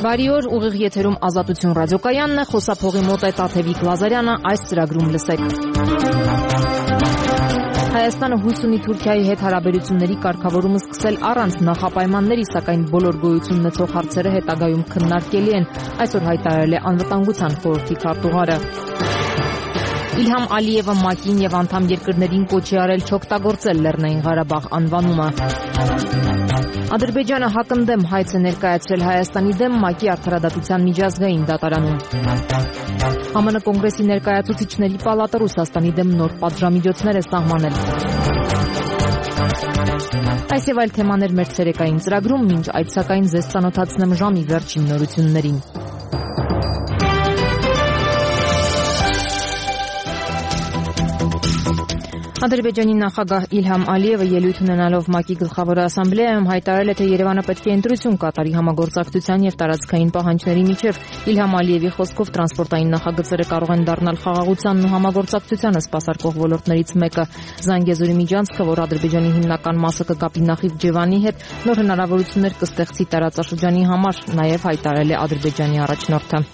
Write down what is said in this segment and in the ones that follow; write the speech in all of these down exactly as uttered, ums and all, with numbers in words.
Բարի օր, ուղիղ եթերում Ազատություն ռադիոկայանն է, խոսափողի մոտ է Տաթևիկ Լազարյանը, այս ծրագրում լսեք։ Հայաստանը հույս ունի Թուրքիայի հետ հարաբերությունների կարգավորումը սկսել առանց նախապայմանների, սակայն բոլոր գոյություն ունեցող հարցերը հետագայում քննարկելի են, այսօր հայտարարել է Անվտանգության խորհրդի քարտուղարը։ Իլհամ Ալիևը ՄԱԿ-ին եւ անդամ երկրներին կոչ է արել չօգտագործել Լեռնային Ղարաբաղ անվանումը։ Ադրբեջանը հակընդդեմ հայց է ներկայացրել Հայաստանի դեմ ՄԱԿ-ի արդարադատության միջազգային դատարանում։ ԱՄՆ կոնգրեսի ներկայացուցիչների պալատը Ռուսաստանի դեմ նոր պատժամիջոցներ է սահմանել։ Այս եւ այլ թեմաներ մեր ցերեկային ծրագրում, մինչ այդ սակայն ձեզ ծանոթացնեմ ժամի վերջին նորություններին։ Ադրբեջանի նախագահ Իլհամ Ալիևը ելույթ ունենալով ՄԱԿ-ի գլխավոր ասամբլեայում հայտարարել է, թե Երևանը պետք է ընտրություն կատարի համագործակցության եւ տարածքային պահանջների միջև։ Իլհամ Ալիևի խոսքով տրանսպորտային նախագծերը կարող են դառնալ խաղաղությանն ու համագործակցությանը սպասարկող ոլորտներից մեկը։ Զանգեզուրի միջանցքը, որ Ադրբեջանի հիմնական մասը կկապի նախիվ Ջևանի հետ, նոր հնարավորություններ կստեղծի տարածաշրջանի համար, նաեւ հայտարարել է Ադրբեջանի առաջնորդը։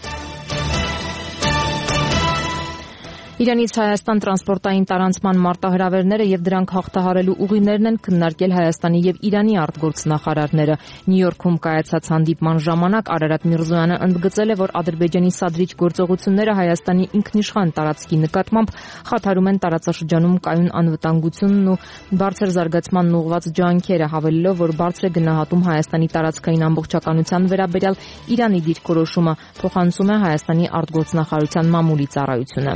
Իրանից Հայաստան տրանսպորտային տարանցման մարտահրավերները եւ դրանք հաղթահարելու ուղիներն են քննարկել Հայաստանի եւ Իրանի արտգործնախարարները։ Նյու Յորքում կայացած հանդիպման ժամանակ Արարատ Միրզոյանը ընդգծել է, որ Ադրբեջանի սադրիչ գործողությունները Հայաստանի ինքնիշխան տարածքի նկատմամբ խաթարում են տարածաշրջանում կայուն անվտանգությունն ու բարձր զարգացմանն ուղղված ջանքերը, հավելելով, որ բարձր է գնահատում Հայաստանի տարածքային ամբողջականության վերաբերյալ Իրանի դիրքորոշումը, փոխանցում է Հայաստանի արտգործնախարարության մամուլի ծառայությունը։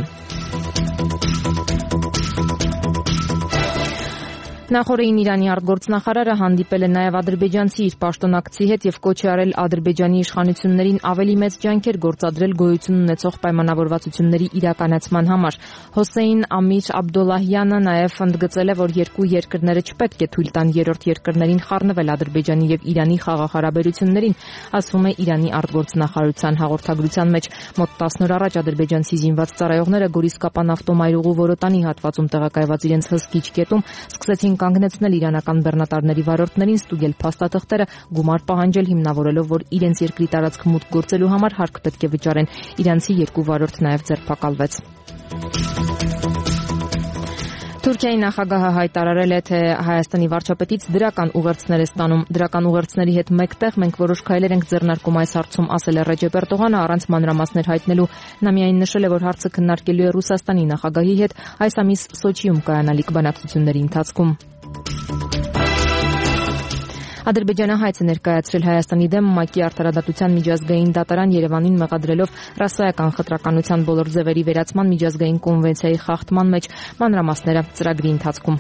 Նախորդին Իրանի արտգործնախարարը հանդիպել է նաև ադրբեջանցի իր պաշտոնակցի հետ եւ կոչ է արել Ադրբեջանի իշխանություններին ավելի մեծ ջանքեր գործադրել գոյություն ունեցող պայմանավորվածությունների իրականացման համար։ Հոսեյն Ամիր Աբդոլլահյանը նաև ընդգծել է, որ երկու երկրները չպետք է թույլ տան երրորդ երկրներին խառնվել Ադրբեջանի եւ Իրանի խաղաղ հարաբերություններին, ասվում է Իրանի արտգործնախարարության հաղորդագրության մեջ։ Մոտ տասն օր առաջ ադրբեջանցի զինված ծառայողները Գորիսկապան ավտոմայրուղու Որոտանի հատվածում տեղակայված իրենց հսկիչ կետում սկսեցին կանգնեցնել իրանական բեռնատարների վարորդներին, ստուգել փաստաթղթերը, գումար պահանջել, հիմնավորելով, որ իրենց երկրի տարածք մուտք գործելու համար հարկ պետք է վճարեն։ Իրանցի երկու վարորդ նաև ձերբակալվեց։ Թուրքիայի նախագահը հայտարարել է, թե Հայաստանի վարչապետից դրական ուղերձներ է ստանում։ Դրական ուղերձների հետ մեկտեղ մենք որոշ քայլեր ենք ձեռնարկում այս հարցում, ասել է Ռեջեփ Էրդողանը, առանց մանրամասներ հայտնելու։ Նա միայն նշել է, որ հարցը քննարկելու է Ռուսաստանի նախագահի հետ այս ամիս Սոչիում կայանալիք բանակցությունների ընթացքում։ Ադրբեջանը հայց է ներկայացրել Հայաստանի դեմ ՄԱԿ-ի արդարադատության միջազգային դատարան, Երևանին մեղադրելով ռասայական խտրականության բոլոր ձևերի վերացման միջազգային կոնվենցիայի խախտման մեջ, մանրամասները ծրագրի ընթացքում։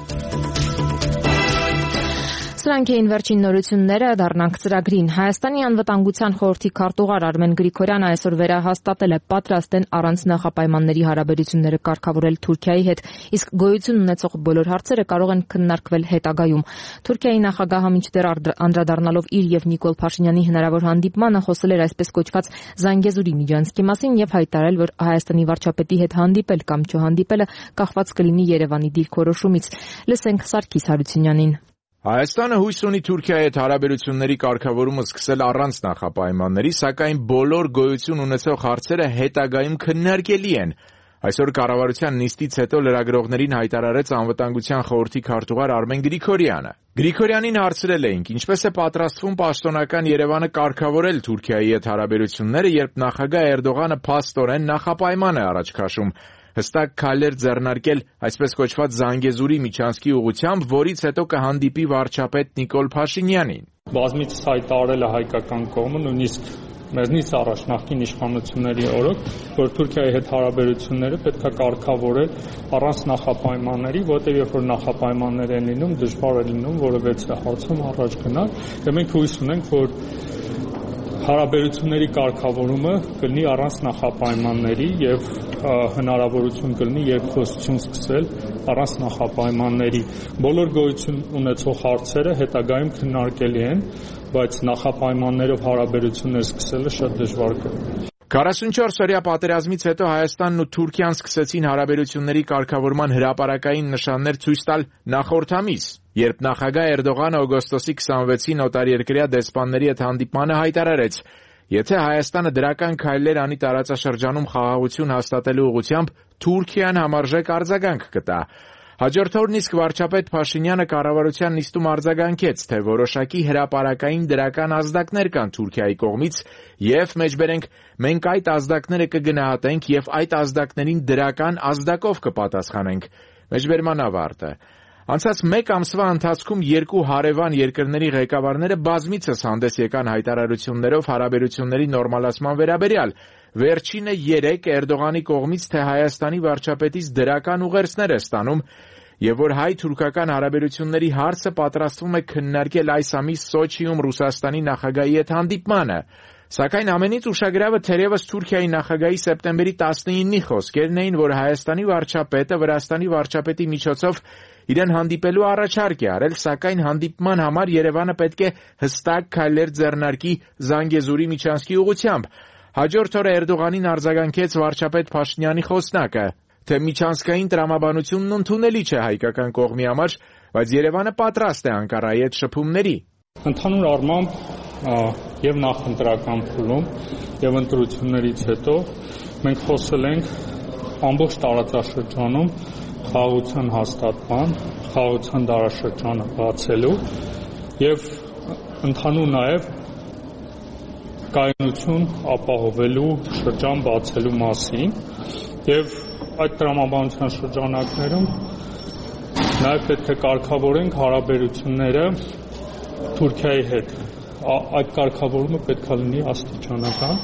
Սրանք էին վերջին նորությունները, դառնանք ծրագրին։ Հայաստանի անվտանգության խորհրդի քարտուղար Արմեն Գրիգորյանը այսօր վերահաստատել է պատրաստ են առանց նախապայմանների հարաբերությունները կարգավորել Թուրքիայի հետ, իսկ գոյություն ունեցող բոլոր հարցերը կարող են քննարկվել հետագայում։ Թուրքիայի նախագահը մինչդեռ անդրադառնալով իր եւ Նիկոլ Փաշինյանի հնարավոր հանդիպմանը խոսել էր այսպես կոչված Զանգեզուրի միջանցքի մասին եւ հայտարարել, որ Հայաստանի վարչապետի հետ հանդիպել կամ չհանդիպելը կախված կլինի Երևանի դիրքորոշումից։ Լսենք Սարգիս Հարությունյանին։ Հայաստանը հույս ունի Թուրքիայի հետ հարաբերությունների կարգավորումը սկսել առանց նախապայմանների, սակայն բոլոր գոյություն ունեցող հարցերը հետագայում քննարկելի են։ Այսօր կառավարության նիստից հետո լրագրողներին հայտարարեց Անվտանգության խորհրդի քարտուղար Արմեն Գրիգորյանը։ Գրիգորյանին հարցրել էինք, ինչպես է պատրաստվում պաշտոնական Երևանը կարգավորել Թուրքիայի հետ հարաբերությունները, երբ նախագահ Էրդողանը փաստորեն նախապայման է առաջ քաշում։ Հստակ քայլեր ձեռնարկել այսպես կոչված Զանգեզուրի միջանցքի ուղղությամբ, որից հետո կհանդիպի վարչապետ Նիկոլ Փաշինյանին։ Բազմիցս հայտարարել է հայկական կողմը, նույնիսկ մեզնից առաջ նախկին իշխանությունների օրոք, որ Թուրքիայի հետ հարաբերությունները պետք է կարգավորել առանց նախապայմանների, որտեղ երբ որ նախապայմաններ են լինում, դժվար է լինում որևէ հարցում առաջ գնալ, եւ մենք հույս ունենք, որ հարաբերությունների կարգավորումը կլինի առանց նախապայմանների եւ հնարավորություն կլինի երկխոսություն սկսել առանց նախապայմանների։ Բոլոր գոյություն ունեցող հարցերը հետագայում քննարկելի են, բայց նախապայմաններով հարաբերություններ սկսելը շատ դժվար կլինի։ քառասունչորս օրյա պատերազմից հետո Հայաստանն ու Թուրքիան սկսեցին հարաբերությունների կարգավորման հրապարակային նշաններ ցույց տալ նախորդ ամիս, երբ նախագահ Էրդողանը օգոստոսի քսանվեցին օտարերկրյա դեսպանների հետ հանդիպմանը հայտարարեց. Եթե Հայաստանը դրական քայլեր անի տարածաշրջանում խաղաղություն հաստատելու ուղղությամբ, Թուրքիան համարժեք արձագանք կտա։ Հաջորդ օրն իսկ վարչապետ Փաշինյանը կառավարության նիստում արձագանքեց, թե որոշակի հրապարակային դրական ազդակներ կան Թուրքիայի կողմից եւ մեջբերենք մենք այդ ազդակները կգնահատենք եւ այդ ազդակներին դրական ազդակով կպատասխանենք։ Մեջբերման ավարտը։ Անցած մեկ ամսվա ընթացքում երկու հարևան երկրների ղեկավարները բազմիցս հանդես եկան հայտարարություններով հարաբերությունների նորմալացման վերաբերյալ։ Վերջինը երեկ Էրդողանի կողմից, թե Հայաստանի վարչապետից դրական ուղերձներ է ստանում եւ որ հայ-թուրքական հարաբերությունների հարցը պատրաստվում է քննարկել այս ամիս Սոչիում Ռուսաստանի նախագահի հետ հանդիպմանը։ Սակայն ամենից ուշագրավը թերևս Թուրքիայի նախագահի սեպտեմբերի տասնինի խոսքերն էին, որ Հայաստանի վարչապետը Վրաստանի վարչապետի միջոցով իրեն հանդիպելու առաջարկ է արել, սակայն հանդիպման համար Երևանը պետք է հստակ քայլեր ձեռնարկի Զանգեզուրի միջանցքի ուղղությամբ։ Հաջորդ օրը Էրդողանին արձագանքեց վարչապետ Փաշինյանի խոսնակը, թե միջանցքային տրամաբանությունն ընդունելի չէ հայկական կողմի համար, բայց Երևանը պատրաստ է Անկարայի հետ շփումների։ Ընդհանուր առմամբ եւ նախընտրական փուլում եւ ընտրություններից հետո մենք խոսել ենք ամբողջ տարածաշրջանում խաղաղության հաստատման, խաղաղության դարաշրջանը բացելու եւ ընդհանուր նաեւ կայունություն ապահովելու շրջան բացելու մասին եւ այդ տրամաբանության շրջանակներում նաեւ պետք է կարգավորենք հարաբերությունները Թուրքիայի հետ։ Այդ կարգավորումը պետք է լինի աստիճանական։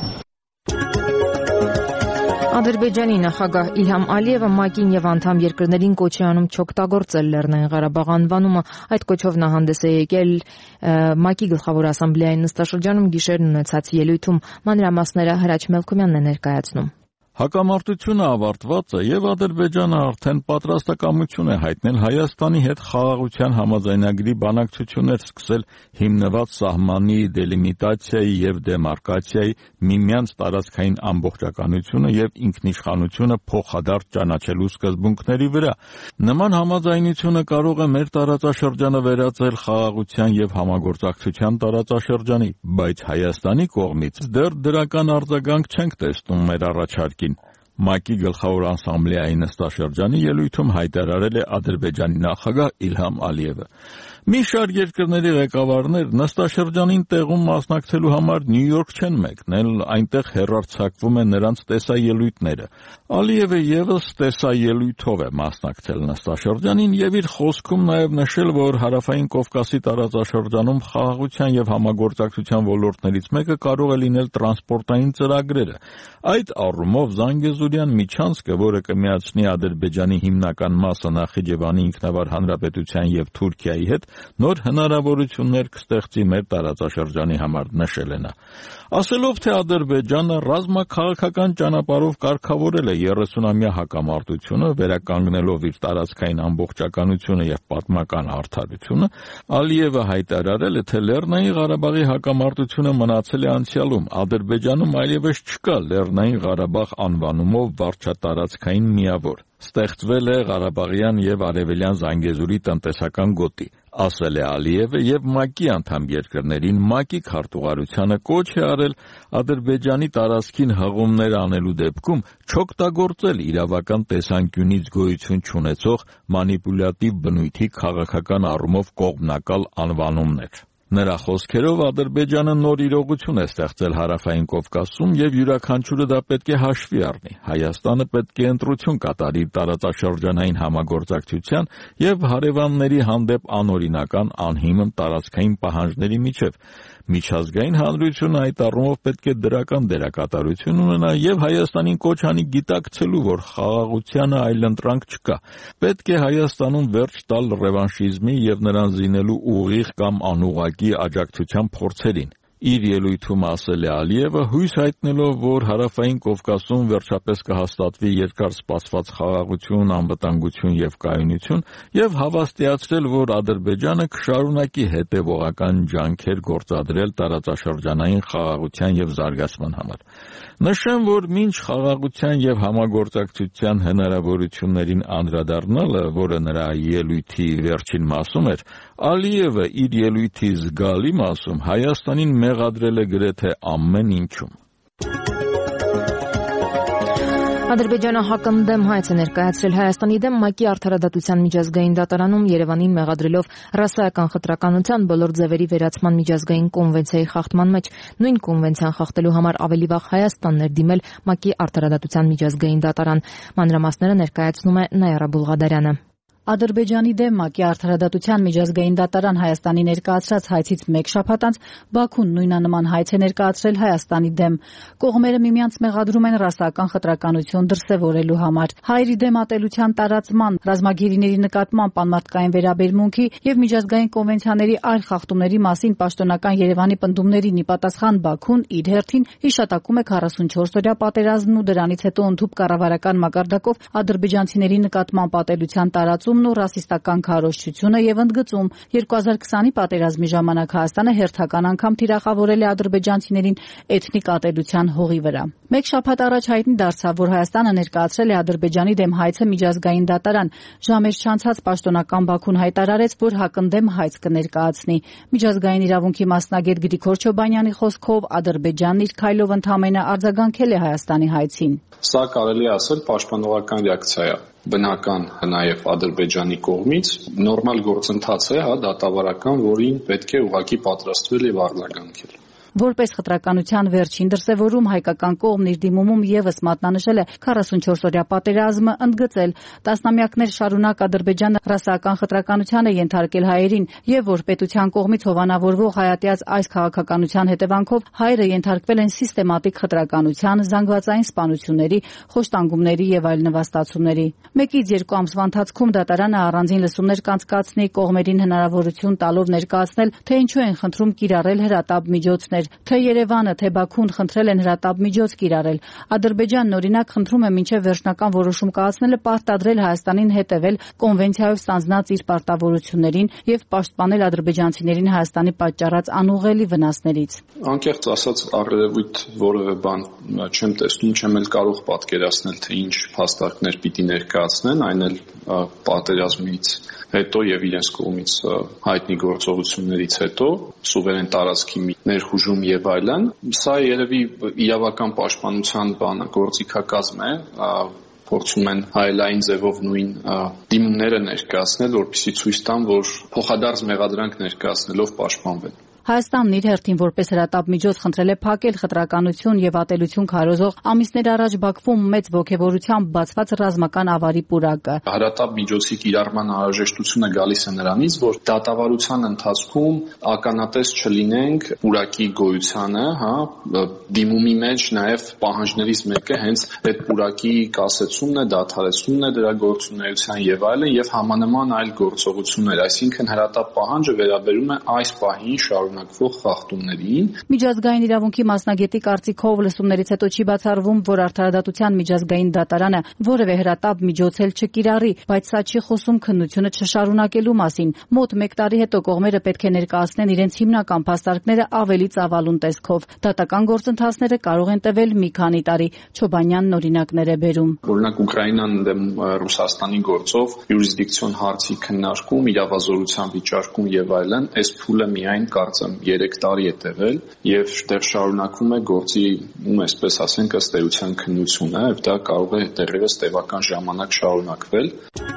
Ադրբեջանի նախագահ Իլհամ Ալիևը ՄԱԿ-ին եւ անդամ երկրներին կոչ է անում չօգտագործել Լեռնային Ղարաբաղ անվանումը։ Այդ կոչով նա հանդես է եկել ՄԱԿ-ի գլխավոր ասամբլեային նստաշրջանում գիշերն ունեցած ելույթում։ Մանրամասները Հրաչ Մելքումյանն է ներկայացնում։ Հակամարտությունը ավարտված է եւ Ադրբեջանը արդեն պատրաստակամություն է հայտնել Հայաստանի հետ խաղաղության համաձայնագրի բանակցություններ սկսել հիմնված սահմանի դելիմիտացիայի եւ դեմարկացիայի, միմյանց տարածքային ամբողջականությունը եւ ինքնիշխանությունը փոխադարձ ճանաչելու սկզբունքների վրա։ Նման համաձայնությունը կարող է մեր տարածաշրջանը վերածել խաղաղության եւ համագործակցության տարածաշրջանի, բայց Հայաստանի կողմից դեռ դրական արձագանք չենք տեսնում մեր առաջարկին։ ՄԱԿ-ի գլխավոր ասամբլեայի նստաշրջանի ելույթում հայտարարել է Ադրբեջանի նախագահ Իլհամ Ալիևը։ Մի շարք երկրների ղեկավարներ նստաշրջանին տեղում մասնակցելու համար Նյու Յորք չեն մեկնել, այնտեղ հեռարձակվում է նրանց տեսաելույթները։ Ալիևը եւս տեսաելույթով է մասնակցել նստաշրջանին եւ իր խոսքում նաեւ նշել, որ Հարավային Կովկասի տարածաշրջանում խաղաղության եւ համագործակցության ոլորտներից մեկը կարող է լինել տրանսպորտային ծրագրերը։ Այդ առումով Զանգեզուրյան միջանցքը, որը կմիացնի Ադրբեջանի հիմնական մասը Նախիջևանի ինքնավար հանրապետության եւ Թուրքիայի հետ, նոր հնարավորություններ կստեղծի մեր տարածաշրջանի համար, նշել է նա։ Ասելով, թե Ադրբեջանը ռազմաքաղաքական ճանապարհով կարգավորել է երեսունամյա հակամարտությունը, վերականգնելով իր տարածքային ամբողջականությունը եւ պատմական արդարությունը, Ալիևը հայտարարել է, թե Լեռնային Ղարաբաղի հակամարտությունը մնացել է անցյալում։ Ադրբեջանում այլևս չկա Լեռնային Ղարաբաղ անվանումով վարչատարածքային միավոր։ Ստեղծվել է Ղարաբաղյան եւ Արևելյան Զանգեզուրի տնտեսական գոտի, ասել է Ալիևը եւ ՄԱԿ-ի անդամ երկրներին ՄԱԿ-ի քարտուղարությանը կոչ է արել Ադրբեջանի տարածքին հղումներ անելու դեպքում չօգտագործել իրավական տեսանկյունից գոյություն չունեցող մանիպուլյատիվ բնույթի քաղաքական առումով կողմնակալ անվանումներ։ Նրա խոսքերով Ադրբեջանը նոր իրողություն է ստեղծել Հարավային Կովկասում եւ յուրաքանչյուրը դա պետք է հաշվի առնի։ Հայաստանը պետք է ընտրություն կատարի տարածաշրջանային համագործակցության եւ հարևանների հանդեպ անօրինական անհիմն տարածքային պահանջների միջև։ Միջազգային հանրությունը այդ առումով պետք է դրական դերակատարություն ունենա եւ Հայաստանին կոչ անի գիտակցելու, որ խաղաղությանը այլընտրանք չկա։ Պետք է Հայաստանում վերջ տալ ռևանշիզմի եւ նրան զինելու ուղիղ կամ անուղղակի աջակցության փորձերին։ Իր ելույթում ասել է Ալիևը, հույս հայտնելով, որ Հարավային Կովկասում վերջապես կհաստատվի երկար սպասված խաղաղություն, անվտանգություն եւ կայունություն, եւ հավաստիացրել, որ Ադրբեջանը կշարունակի հետեւողական ջանքեր գործադրել տարածաշրջանային խաղաղության եւ զարգացման համար։ Նշեմ, որ մինչ խաղաղության եւ համագործակցության հնարավորություններին անդրադառնալը, որը նրա ելույթի վերջին մասում էր, Ալիևը իր ելույթի զգալի մասում Հայաստանին մեղադրել է գրեթե ամեն ինչում։ Ադրբեջանը հակընդդեմ հայց է ներկայացրել Հայաստանի դեմ ՄԱԿ-ի Արդարադատության միջազգային դատարանում Երևանին մեղադրելով ռասայական խտրականության բոլոր ձևերի վերացման միջազգային կոնվենցիայի խախտման մեջ։ Նույն կոնվենցիան խախտելու համար ավելի վաղ Հայաստանն էր դիմել ՄԱԿ-ի Արդարադատության միջազգային դատարան։ Մանրամասները ներկայացնում է Նայարա Բուլղադարյանը։ Ադրբեջանի դեմ ՄԱԿ-ի Արդարադատության միջազգային դատարան Հայաստանի ներկայացրած հայցից մեկ շաբաթ անց Բաքուն նույնանման հայց է ներկայացրել Հայաստանի դեմ։ Կողմերը միմյանց մեղադրում են ռասայական խտրականություն դրսևորելու համար, հայերի դեմ ատելության տարածման, ռազմագերիների նկատմամբ անմարդկային վերաբերմունքի եւ միջազգային կոնվենցիաների այլ խախտումների մասին պաշտոնական Երևանի պնդումներին ի պատասխան Բաքուն իր հերթին հիշատակում է քառասունչորս-օրյա պատերազմն ու դրանից հետո ընդհուպ կառավարական մակարդակով ադրբեջանցիների նկատմամբ ատելության տարածում ու ռասիստական քարոզչությունը եւ ընդգծում երկու հազար քսանի պատերազմի ժամանակ Հայաստանը հերթական անգամ թիրախավորել է ադրբեջանցիներին էթնիկ ատելության հողի վրա։ Մեկ շաբաթ առաջ հայտնի դարձավ, որ Հայաստանը ներկայացրել է Ադրբեջանի դեմ հայցը միջազգային դատարան։ Ժամեր չանցած պաշտոնական Բաքուն հայտարարեց, որ հակընդդեմ հայց կներկայացնի։ Միջազգային իրավունքի մասնագետ Գրիգոր Չոբանյանի խոսքով Ադրբեջանն իր քայլով ընդհանրապես արձագանքել է Հայաստանի հայցին։ Սա կարելի ասել պաշտպանողական ռեակցիա է, բնական նաև Ադրբեջանի կողմից, նորմալ գործընթաց է, հա, դատավարական, որին պետք է ուղղակի պատրաստվել եւ արձագանքել։ Որպես խտրականության վերջին դրսևորում հայկական կողմն իր դիմումում եւս մատնանշել է քառասունչորս-օրյա պատերազմը, ընդգծել տասնամյակներ շարունակ Ադրբեջանը ռասայական խտրականության է ենթարկել հայերին եւ որ պետության կողմից հովանավորվող հայատյաց այս քաղաքականության հետևանքով հայերը ենթարկվել են սիստեմատիկ խտրականության, զանգվածային սպանությունների, խոշտանգումների եւ այլ նվաստացումների։ Մեկից երկու ամսվա ընթացքում դատարանը առանձին լսումներ կանցկացնի, կողմերին հնարավորություն տալով ներկայացնել, թե ինչու են խնդրում կիրառել հրատապ միջոցներ։ Թե Երևանը, թե Բաքուն խնդրել են հրատապ միջոց կիրառել։ Ադրբեջանն օրինակ խնդրում է մինչև վերջնական որոշում կայացնելը պարտադրել Հայաստանին հետևել կոնվենցիայով ստանձնած իր պարտավորություններին եւ պաշտպանել ադրբեջանցիներին Հայաստանի պատճառած անուղղելի վնասներից։ Անկեղծ ասած, առերևույթ որևէ բան չեմ տեսնում, չեմ էլ կարող պատկերացնել, թե ինչ փաստարկներ պիտի ներկայացնեն, այն էլ պատերազմից հետո եւ իրենց կողմից հայտնի գործողություններից հետո, սուվերեն տարածքի ներխուժում եւ այլն։ Սա երևի իրավական պաշտպանության բանը գործիքակազմ է, փորձում են հայելային ձևով նույն դիմումները ներկայացնել, որպեսզի ցույց տան, որ փոխադարձ մեղադրանք ներկայացնելով պաշտպանվեն։ Հայաստանն իր հերթին որպես հրատապ միջոց խնդրել է փակել խտրականություն եւ ատելություն քարոզող ամիսներ առաջ Բաքվում մեծ ոգևորությամբ բացված ռազմական ավարի պուրակը։ Հրատապ միջոցի կիրառման անհրաժեշտությունը գալիս է նրանից, որ դատավարության ընթացքում ականատես չլինենք պուրակի գոյությանը, հա, դիմումի մեջ նաեւ պահանջներից մեկը հենց այդ պուրակի կասեցումն է, դադարեցումն է դրա գործունեության եւ այլն եւ համանման այլ գործողություններ, այսինքն հրատապ պահանջը վերաբերում է այս պահին շարունակվող խախտումներին։ Միջազգային իրավունքի մասնագետի կարծիքով լսումներից հետո չի բացառվում, որ Արդարադատության միջազգային դատարանը որևէ հրատապ միջոց էլ չկիրառի, բայց սա չի խոսում քննությունը չշարունակելու մասին։ Մոտ մեկ տարի հետո կողմերը պետք է ներկայացնեն իրենց հիմնական փաստարկները ավելի ծավալուն տեսքով։ Դատական գործընթացները կարող են տևել մի քանի տարի։ Չոբանյանն օրինակներ է բերում։ Օրինակ Ուկրաինան դեմ Ռուսաստանի գործով յուրիսդիկցիոն հարցի քննարկում, իրավազորության վիճարկում եւ այլն, այս փուլը միայն կարծեմ երեք տարի է տևել եւ դեռ շարունակվում է գործի, ում այսպես ասենք, ըստ էության քննությունը, եւ դա կարող է դեռևս տևական ժամանակ շարունակվել։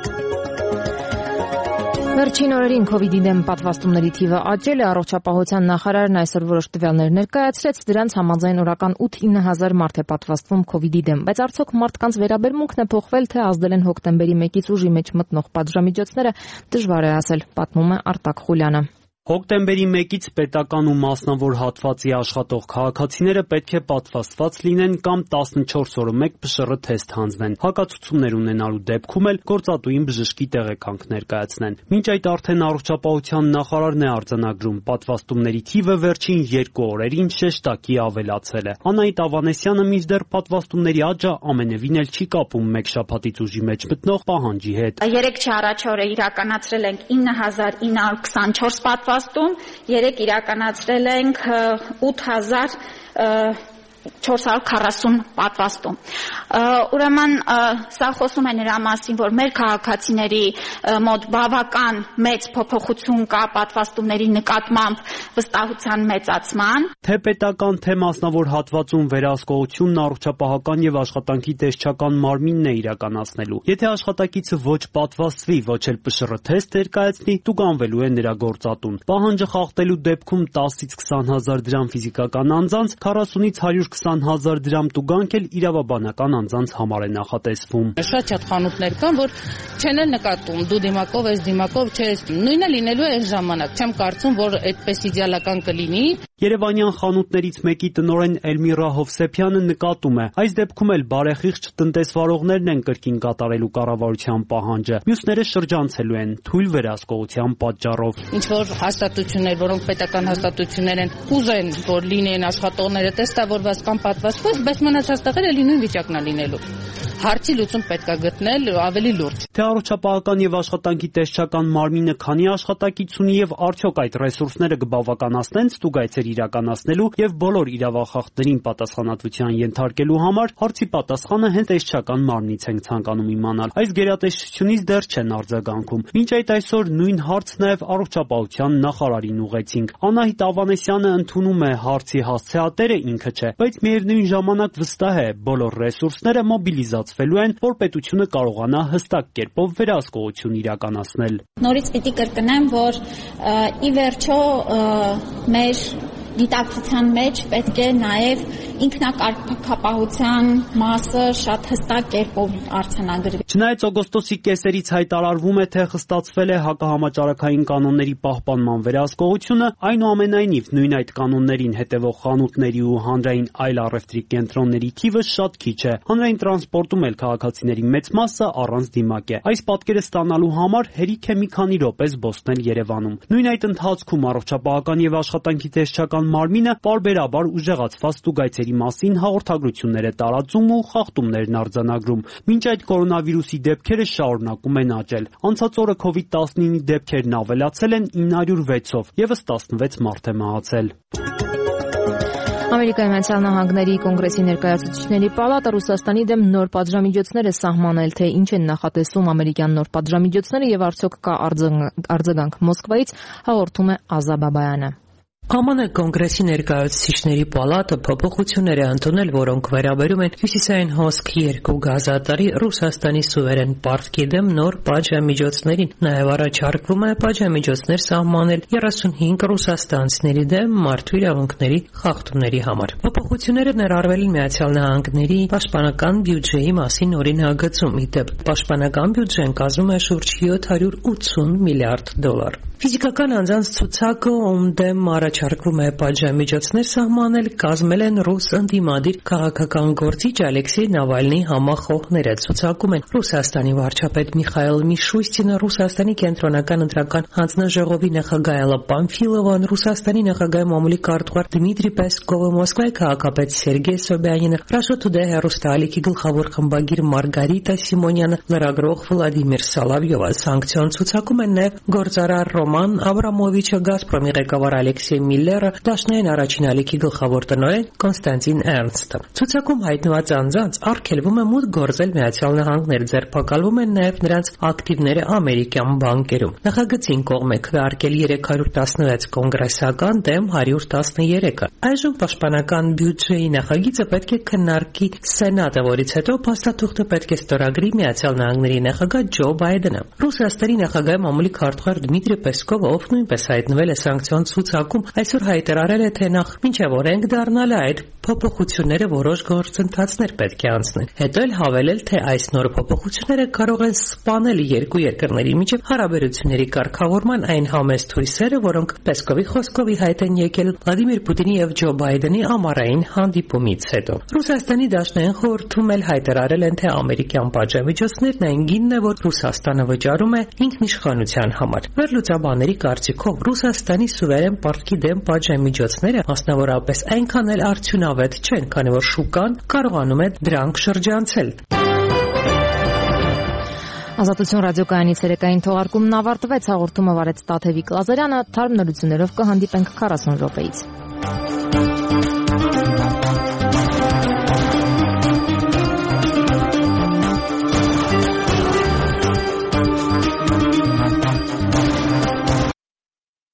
Վերջին օրերին քովիդի դեմ պատվաստումների թիվը աճել է, առողջապահության նախարարն այսօր որոշ տվյալներ ներկայացրեց, դրանց համաձայն օրական ութ-ինը հազար մարդ է պատվաստվում քովիդի դեմ, բայց արդյոք մարդկանց վերաբերմունքն է փոխվել, թե ազդել են հոկտեմբերի մեկից ուժի մեջ մտնող պատժամիջոցները, դժվար է ասել, պատմում է Արտակ Խուլյանը։ Հոկտեմբերի մեկից պետական ու մասնավոր հատվածի աշխատող քաղաքացիները պետք է պատվաստված լինեն կամ տասնչորս օրը մեկ Փ Շ Ռ թեստ հանձնեն, հակացություններ ունենալու դեպքում էլ գործատուին բժշկի տեղեկանք ներկայացնեն։ Մինչ այդ արդեն առողջապահության նախարարն է արձանագրում, պատվաստումների թիվը վերջին երկու օրերին շեշտակի ավելացել է։ Անահիտ Ավանեսյանը մինչդեռ պատվաստումների աճը ամենևին էլ չի կապում մեկ շաբաթից ուժի մեջ մտնող պահանջի հետ։ Երեք չառաջ օրը իրականացրել ենք ինը հազար ինը հարյուր քսանչորս պատվաստում, երեք իրականացրել ենք ութ հազար չորս հարյուր քառասուն պատվաստում։ Ուրեմն սա խոսում է նրա մասին, որ մեր քաղաքացիների մոտ բավական մեծ փոփոխություն կա պատվաստումների նկատմամբ վստահության մեծացման։ Թե պետական, թե մասնավոր հատվածում վերահսկողությունն առողջապահական եւ աշխատանքի տեսչական մարմինն է իրականացնելու։ Եթե աշխատակիցը ոչ պատվաստվի, ոչ էլ ՊՇՌ թեստ ներկայացնի, տուգանվելու է նրա գործատուն։ Պահանջը խախտելու դեպքում տասից քսան հազար դրամ ֆիզիկական անձանց, քառասունից հարյուր քսան հազար դրամ տուգանք էլ իրավաբանական անձանց համար է նախատեսվում։ Շատ շատ խանութներ կան, որ չեն էլ նկատում, դու դիմակով ես, դիմակով չես, նույնը լինելու է այս ժամանակ։ Չեմ կարծում, որ այդպես իդեալական կլինի։ Երևանյան խանութներից մեկի տնօրեն Էլմիրա Հովսեփյանը նկատում է, այս դեպքում էլ բարեխիղճ տնտեսվարողներն են կրկին կատարելու կառավարության պահանջը, մյուսները շրջանցելու են թույլ վերահսկողության պատճառով։ Ինչ որ հաստատություններ, որոնք պետական հաստատություններ են, կուզեն, որ լինեն աշխատողները տեստավորված կամ պատվաստված, բայց մնացած տեղերը լինում վիճակն է լինելու։ Հարցի լուծում պետք է գտնել ավելի լուրջ։ Թե առողջապահական եւ աշխատանքի տեսչական մարմինը քանի աշխատակից ունի եւ արդյոք այդ ռեսուրսները կբավականացնեն ստուգայցեր իրականացնելու եւ բոլոր իրավախախտներին պատասխանատվության ենթարկելու համար, հարցի պատասխանը հենց տեսչական մարմնից ենք ցանկանում իմանալ։ Այս գերատեսչությունից դեռ չեն արձագանքում։ Մինչ այդ այսօր նույն հարց նաեւ առողջապահության նախարարին ուղեցինք։ Անահիտ Ավանեսյանը ընդունում է հարցի հասցեատերը ինքը չէ, բայց միևնույն ժամանակ վստահ է, բոլոր ռեսուրսները մոբիլիզացվելու են, որ պետությունը կարողանա հստակ կերպով վերահսկողություն իրականացնել։ Նորից պիտի կրկնեմ, որ ի վերջո մեր դիտակցության մեջ պետք է նաև ինքնակարգապահության մասը շատ հստակ կերպով արձանագրվի։ Չնայած օգոստոսի կեսերից հայտարարվում է, թե խստացվել է հակահամաճարակային կանոնների պահպանման վերահսկողությունը, այնուամենայնիվ նույն այդ կանոններին հետևող խանութների ու հանրային այլ առևտրի կենտրոնների թիվը շատ քիչ է։ Հանրային տրանսպորտում էլ քաղաքացիների մեծ մասը առանց դիմակ է։ Այս պատկերը ստանալու համար հերիք է մի քանի րոպե զբոսնել Երևանում։ Նույն այդ ընթացքում առողջապահական եւ աշխատանքի տեսչական մարմինը պարբերաբար ուժեղացված ստուգայցերի մասին հաղորդագրություններ է տարածում ու խախտումներն արձանագրում։ Մինչ այդ կորոնավիրուսի դեպքերը շարունակում են աճել։ Անցած օրը քովիդ տասնինը դեպքերն ավելացել են ինը հարյուր վեցով, եւս տասնվեց մարդ է մահացել։ Ամերիկայի Միացյալ Նահանգների կոնգրեսի ներկայացուցիչների պալատը Ռուսաստանի դեմ նոր պատժամիջոցներ է սահմանել, թե ինչ են նախատեսում ամերիկյան նոր պատժամիջոցները եւ արդյոք կա արձագանք Մոսկվայից, հաղորդում է Ազա Բաբայանը։ ԱՄՆ կոնգրեսի ներկայացուցիչների պալատը փոփոխություններ է ընդունել, որոնք վերաբերում են Հյուսիսային հոսք երկու գազատարի Ռուսաստանի սուվերեն պարտքի դեմ նոր պատժամիջոցներին։ Նաև առաջարկվում է պատժամիջոցներ սահմանել երեսունհինգ ռուսաստանցիների դեմ մարդու իրավունքների խախտումների համար։ Փոփոխությունները ներառվել են Միացյալ Նահանգների պաշտպանական բյուջեի մասին օրինագծում։ Ի դեպ, պաշտպանական բյուջեն կազմում է շուրջ յոթ հարյուր ութսուն միլիարդ դոլար։ Ֆիզիկական անձանց ցուցակը, ում դեմ առաջարկվում է պատժամիջոցներ սահմանել, կազմել են ռուս ընդդիմադիր քաղաքական գործիչ Ալեքսեյ Նավալնիի համախոհները։ Ցուցակում են Ռուսաստանի վարչապետ Միխայել Միշուստինը, Ռուսաստանի կենտրոնական ընտրական հանձնաժողովի նախագահ Էլլա Պամֆիլովան, Ռուսաստանի նախագահի մամուլի քարտուղար Դմիտրի Պեսկովը, Մոսկվայի քաղաքապետ Սերգեյ Սոբյանինը, Russia Today հեռուստաալիքի գլխավոր խմբագիր Մարգարիտա Սիմոնյանը, լրագրող Վլադիմիր Սալավյովը։ Սանկցիոն ցուցակում են նաև գործարար Ռոման Աբրամովիչը, Գազպրոմի ղեկավար Ալեքսեյ Միլլերը, Դաշնային առաջին ալիքի գլխավոր տնօրեն Կոնստանտին Էրնստը։ Ցուցակում հայտնված անձանց արգելվում է մուտք գործել Միացյալ Նահանգներ, ձերբակալվում են նաև նրանց ակտիվները ամերիկյան բանկերում։ Նախագծին կողմ է քվեարկել երեք հարյուր տասնվեց կոնգրեսական դեմ հարյուր տասներեքը։ Այժմ պաշտպանական բյուջեի նախագիծը պետք է քննարկի Սենատը, որից հետո փաստաթուղթը պետք է ստորագրի Միացյալ Նահանգների նախագահ Ջո Բայդենը։ Ռուսաստանի նախագահի մամուլի քարտուղար Դմիտրի Պեսկովը, ով նույնպես հայտնվել է սանկցիոն ցուցակում, այսօր հայտարարել է, թե նախ մինչև օրենք դառնալ այդ փոփոխությունները որոշ գործընթացներ պետք է անցնեն։ Հետո էլ հավելել, թե այս նոր փոփոխությունները կարող են սպանել երկու երկրների միջև հարաբերությունների կարգավորման այն համեստ հույսերը, որոնք Պեսկովի խոսքով հայտ են եկել Վլադիմիր Պուտինի եւ Ջո Բայդենի ամառային հանդիպումից հետո։ Ռուսաստանի դաշնային խորհրդում էլ հայտարարել են, թե ամերիկյան պատժամիջոցներն այն գինն է, որ Ռուսաստանը վճարում է ինքնիշխանության համար։ Վերլուծաբանների կարծիքով Ռուսաստանի սուվերեն պարտքի դեմ պատժամիջոցները մասնավորապես այնքան էլ արդյունավետ չեն, քանի որ շուկան կարողանում է դրանք շրջանցել։ Ազատություն ռադիոկայանի ցերեկային թողարկումն ավարտվեց, հաղորդումը վարեց Տաթևիկ Լազարյանը, թարմ նորություններով կհանդիպենք քառասուն րոպեից։